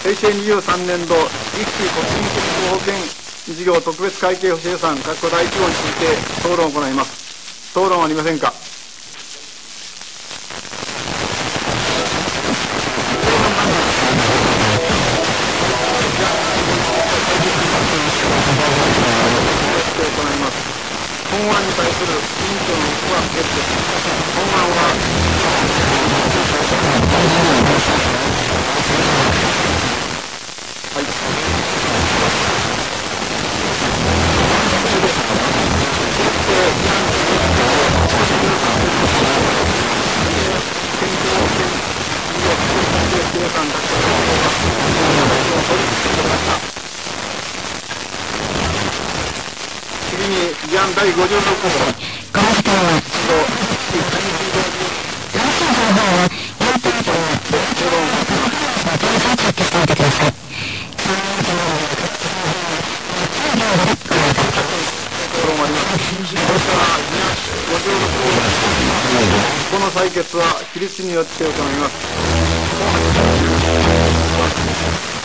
平成23年度一期国民健康保険事業特別会計補正予算第1号について討論を行います。討論はありませんか。本案に対する委員長の意見は決です。本案は次に議案第56号。この時間はこの採決は起立によって行います。